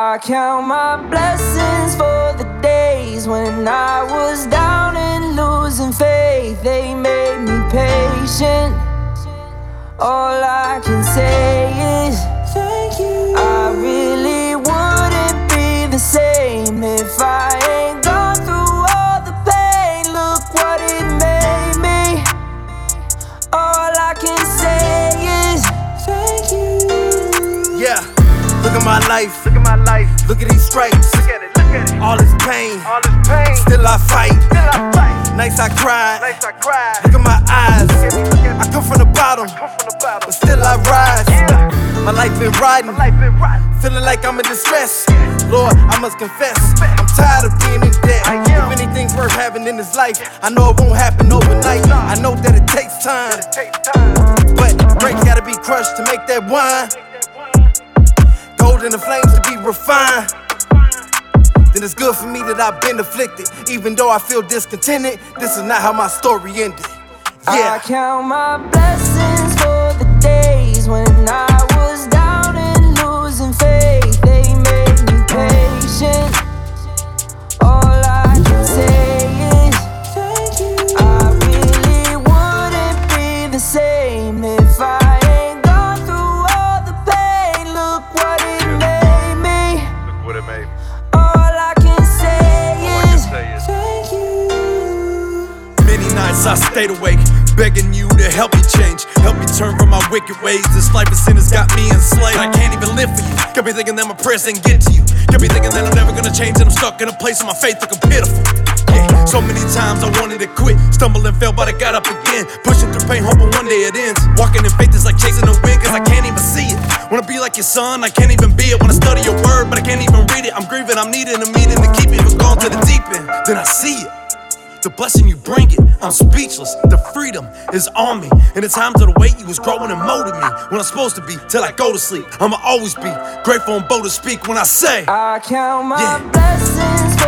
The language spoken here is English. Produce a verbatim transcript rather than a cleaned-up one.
I count my blessings for the days when I was down and losing faith. They made me patient. All I can say is thank you. I really wouldn't be the same if I ain't gone through all the pain. Look what it made me. All I can say is thank you. Yeah, look at my life. Look at my life. Look at these stripes. Look at it. Look at it. All this pain. All this pain. Still I fight. Still I fight. Nights I cried. Nights I cried. Look at my eyes. Look at me. Look at me. I come from the bottom, Come from the bottom. but still I rise. Yeah. My life been riding. My life been rotten. Feeling like I'm in distress. Lord, I must confess, I'm tired of being in debt. I am. If anything's worth having in this life, I know it won't happen overnight. I know that it takes time, It takes time. but grapes gotta be crushed to make that wine. Gold in the flames to be refined. Then it's good for me that I've been afflicted. Even though I feel discontented, this is not how my story ended. Yeah. I count my blessings for the days when I was down and losing faith. They made me patient. All I can say is thank you. I really wouldn't be the same if I ain't gone through all the pain. Look what it made me. Look what it made me. All I can say All I is can say is thank you. Many nights I stayed awake, begging you to help me change, help me turn from my wicked ways. This life of sin has got me enslaved. I can't even live for you. Got me thinking that my prayers didn't get to you. Got me thinking that I'm never gonna change, and I'm stuck in a place where my faith looking pitiful. Yeah, so many times I wanted to quit, stumble and fell, but I got up again. Pushing through pain, hoping one day it ends. Walking in faith is like chasing the wind, cause I can't even see it. Wanna be like your son, I can't even be it. Wanna study your word, but I can't even read it. I'm grieving, I'm needing a meeting to keep me from going to the deep end. Then I see it. The blessing you bring it, I'm speechless. The freedom is on me. And the times of the wait, you was growing and molding me. When I'm supposed to be, till I go to sleep. I'ma always be grateful and bold to speak when I say I count my Yeah. blessings